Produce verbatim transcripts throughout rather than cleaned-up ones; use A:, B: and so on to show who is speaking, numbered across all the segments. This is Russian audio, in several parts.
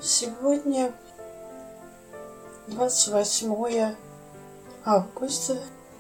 A: Сегодня двадцать восьмое августа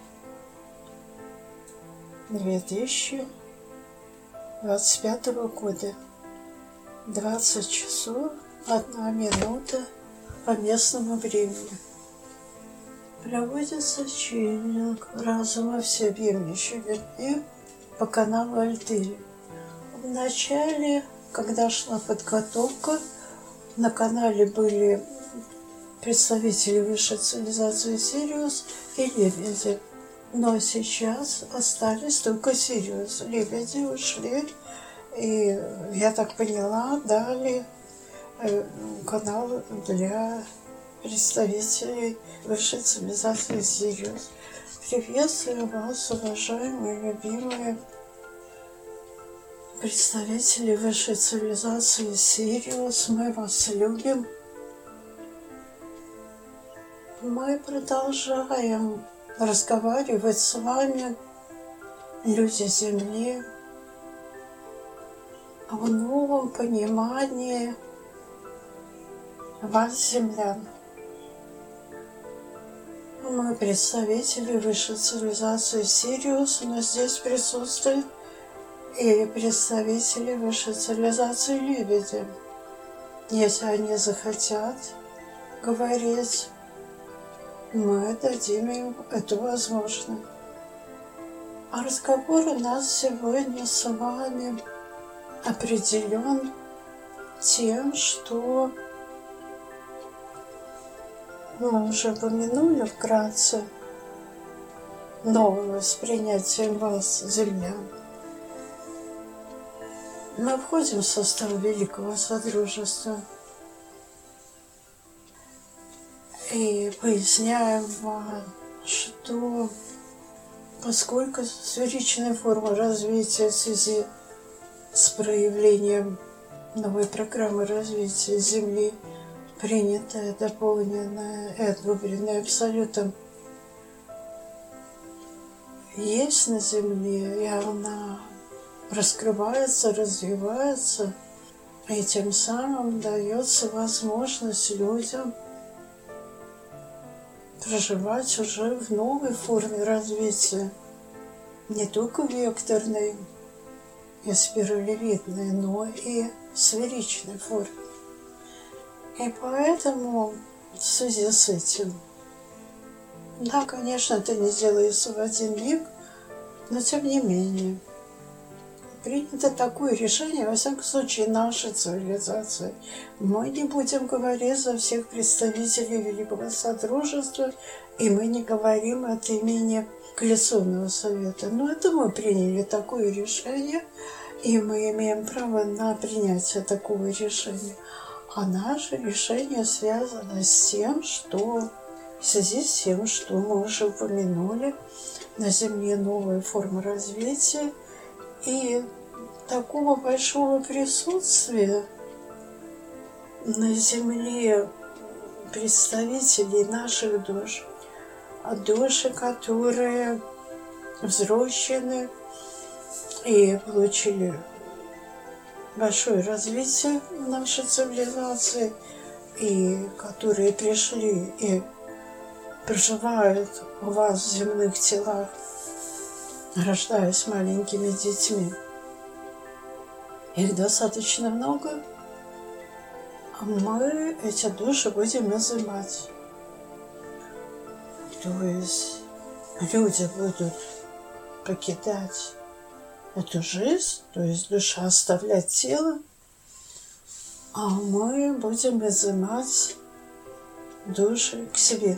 A: две тысячи двадцать пятого года. двадцать часов одна минута по местному времени. Проводится ченнинг разума всеобъемлющего любви по каналу Альтери. В начале, когда шла подготовка, на канале были представители высшей цивилизации Сириус и Лебеди. Но сейчас остались только Сириус. Лебеди ушли, и, я так поняла, дали канал для представителей высшей цивилизации Сириус. Приветствую вас, уважаемые, любимые представители высшей цивилизации Сириус. Мы вас любим. Мы продолжаем разговаривать с вами, люди Земли, о новом понимании вас, землян. Мы представители высшей цивилизации Сириус, но здесь присутствуют и представители высшей цивилизации Лебеди. Если они захотят говорить, мы дадим им эту возможность. А разговор у нас сегодня с вами определен тем, что мы уже упомянули вкратце новым восприятием вас, землян. Мы входим в состав Великого Содружества и поясняем вам, что поскольку сферичная форма развития в связи с проявлением новой программы развития Земли, принятая, дополненная и одобренная Абсолютом, есть на Земле, и она раскрывается, развивается, и тем самым дается возможность людям проживать уже в новой форме развития, не только векторной и спиралевидной, но и в сферичной форме. И поэтому в связи с этим, да, конечно, это не делается в один миг, но тем не менее, принято такое решение, во всяком случае, нашей цивилизации. Мы не будем говорить за всех представителей Великого Содружества, и мы не говорим от имени Коалиционного совета. Но это мы приняли такое решение, и мы имеем право на принятие такого решения. А наше решение связано с тем, что в связи с тем, что мы уже упомянули, на Земле новая форма развития, и такого большого присутствия на Земле представителей наших душ, души, которые взрослены и получили большое развитие в нашей цивилизации, и которые пришли и проживают у вас в земных телах, рождаясь маленькими детьми. Их достаточно много, а мы эти души будем изымать. То есть люди будут покидать эту жизнь, то есть душа оставлять тело, а мы будем изымать души к себе.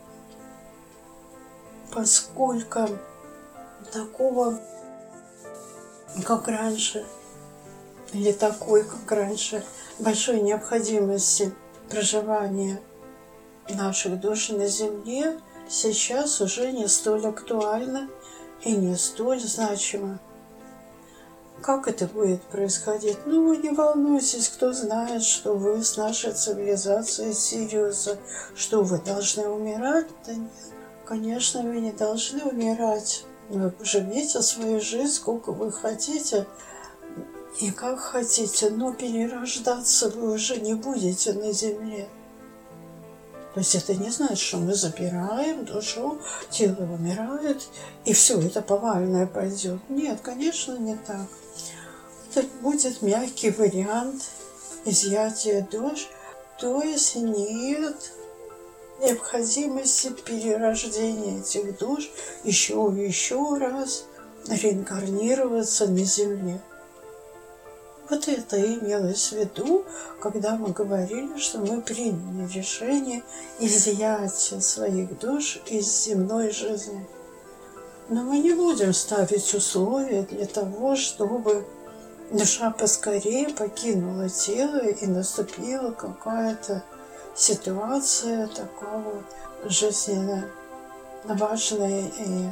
A: Поскольку такого, как раньше, или такой, как раньше, большой необходимости проживания наших душ на Земле сейчас уже не столь актуально и не столь значимо. Как это будет происходить? Ну, вы не волнуйтесь, кто знает, что вы с нашей цивилизацией Сириуса, что вы должны умирать? Да нет, конечно, вы не должны умирать. Вы живите свою жизнь, сколько вы хотите. И как хотите, но перерождаться вы уже не будете на земле. То есть это не значит, что мы забираем душу, тело умирает, и все, это повальное пойдет. Нет, конечно, не так. Это будет мягкий вариант изъятия душ, то есть нет необходимости перерождения этих душ еще и еще раз реинкарнироваться на земле. Вот это имелось в виду, когда мы говорили, что мы приняли решение изъятия своих душ из земной жизни. Но мы не будем ставить условия для того, чтобы душа поскорее покинула тело и наступила какая-то ситуация такого жизненно важная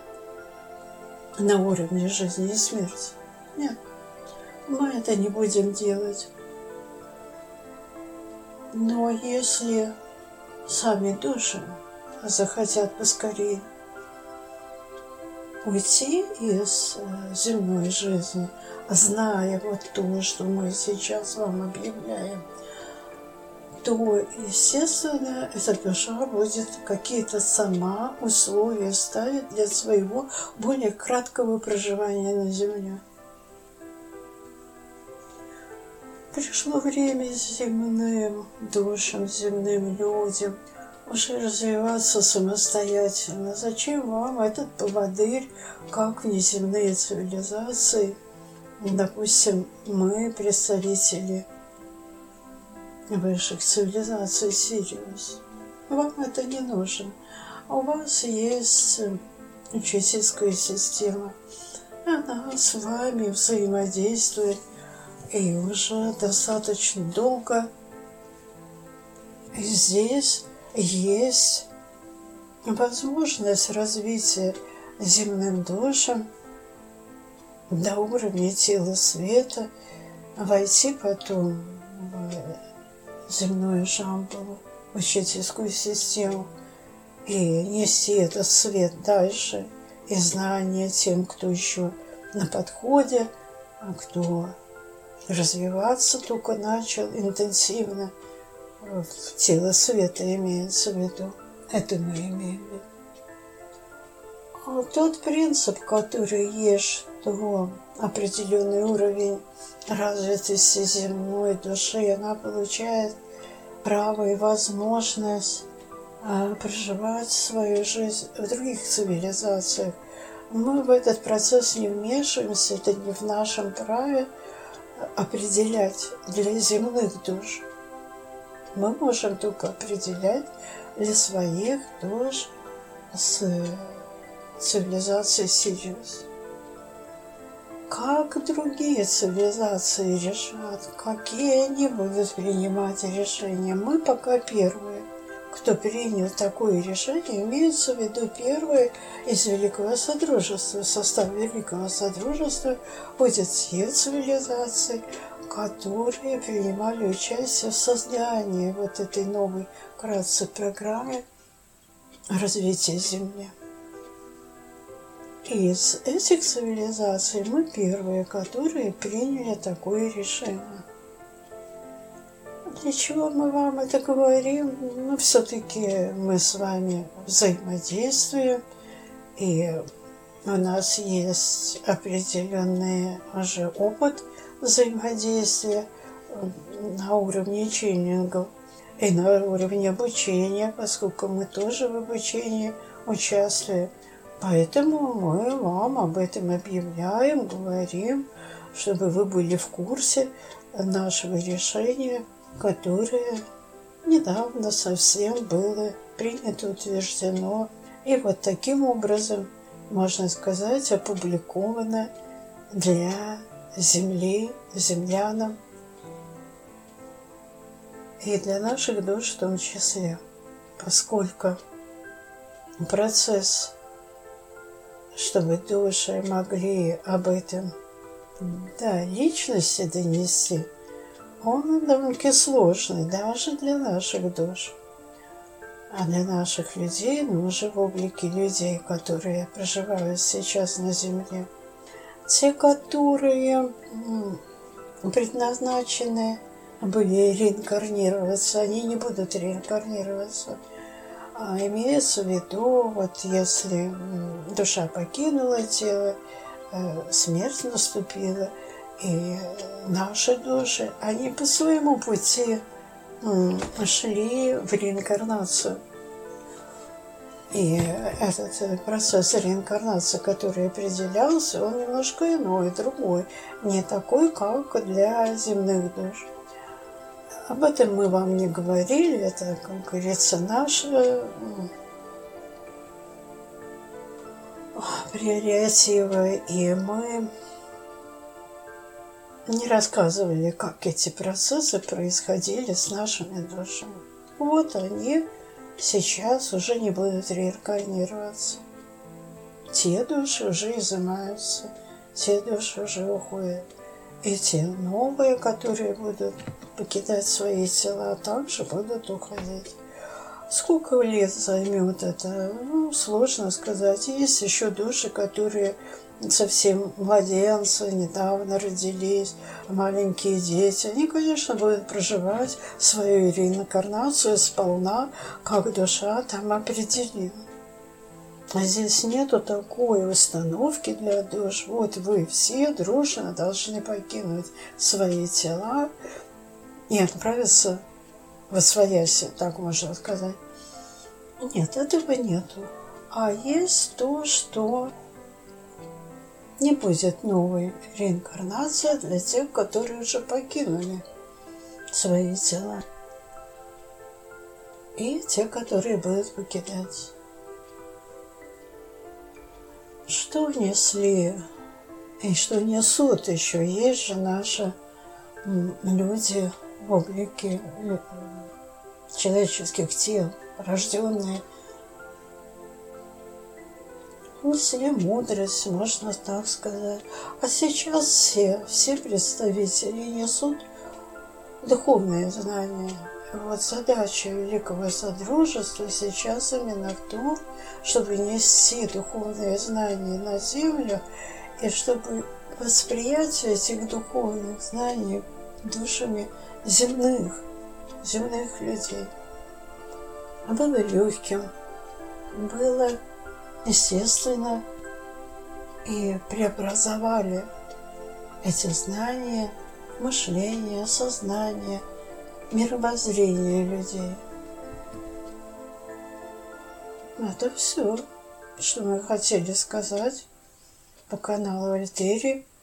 A: и на уровне жизни и смерти. Нет. Мы это не будем делать. Но если сами души захотят поскорее уйти из земной жизни, зная вот то, что мы сейчас вам объявляем, то, естественно, эта душа будет какие-то сама условия ставить для своего более краткого проживания на земле. Пришло время земным душам, земным людям уже развиваться самостоятельно. Зачем вам этот поводырь, как внеземные цивилизации? Допустим, мы представители высших цивилизаций Сириус. Вам это не нужно. У вас есть учительская система. Она с вами взаимодействует. И уже достаточно долго здесь есть возможность развития земным душам до уровня тела света, войти потом в земную Шамбалу, в учительскую систему, и нести этот свет дальше, и знания тем, кто еще на подходе, а кто развиваться только начал интенсивно, в тело света имеется в виду. Это мы имеем в виду. А тот принцип, который есть, что определенный уровень развитости земной души, она получает право и возможность проживать свою жизнь в других цивилизациях. Мы в этот процесс не вмешиваемся, это не в нашем праве определять для земных душ. Мы можем только определять для своих душ с цивилизацией Сириус. Как другие цивилизации решат, какие они будут принимать решения. Мы пока первые, кто принял такое решение, имеется в виду первые из Великого Содружества. В состав Великого Содружества входят те цивилизации, которые принимали участие в создании вот этой новой, вкратце, программы развития Земли. Из этих цивилизаций мы первые, которые приняли такое решение. Для чего мы вам это говорим? Ну, все-таки мы с вами взаимодействуем, и у нас есть определенный уже опыт взаимодействия на уровне ченнингов и на уровне обучения, поскольку мы тоже в обучении участвуем. Поэтому мы вам об этом объявляем, говорим, чтобы вы были в курсе нашего решения, которое недавно совсем было принято, утверждено. И вот таким образом, можно сказать, опубликовано для Земли, землянам и для наших душ в том числе, поскольку процесс, чтобы души могли об этом, да, личности донести, он довольно сложный даже для наших душ. А для наших людей, ну, уже в облике людей, которые проживают сейчас на Земле, те, которые предназначены были реинкарнироваться, они не будут реинкарнироваться. А имеется в виду, вот если душа покинула тело, смерть наступила, и наши души, они по своему пути шли в реинкарнацию. И этот процесс реинкарнации, который определялся, он немножко иной, другой, не такой, как для земных душ. Об этом мы вам не говорили, это, как говорится, наши прерогативы, и мы не рассказывали, как эти процессы происходили с нашими душами. Вот они сейчас уже не будут реинкарнироваться. Те души уже изымаются, те души уже уходят. И те новые, которые будут покидать свои тела, также будут уходить. Сколько лет займет это? Ну, сложно сказать. Есть еще души, которые совсем младенцы, недавно родились, маленькие дети. Они, конечно, будут проживать свою реинкарнацию сполна, как душа там определила. А здесь нету такой установки для душ. Вот вы все дружно должны покинуть свои тела и отправиться в освояси, так можно сказать. Нет, этого нету. А есть то, что не будет новой реинкарнации для тех, которые уже покинули свои тела. И те, которые будут покидать. Что несли и что несут еще? Есть же наши люди в облике человеческих тел, рожденные. Несли мудрость, можно так сказать. А сейчас все, все представители несут духовные знания. И вот задача Великого Содружества сейчас именно в том, чтобы нести духовные знания на землю, и чтобы восприятие этих духовных знаний душами земных, земных людей было легким, было естественно, и преобразовали эти знания, мышление, сознание, мировоззрение людей. Это все, что мы хотели сказать по каналу Альтери.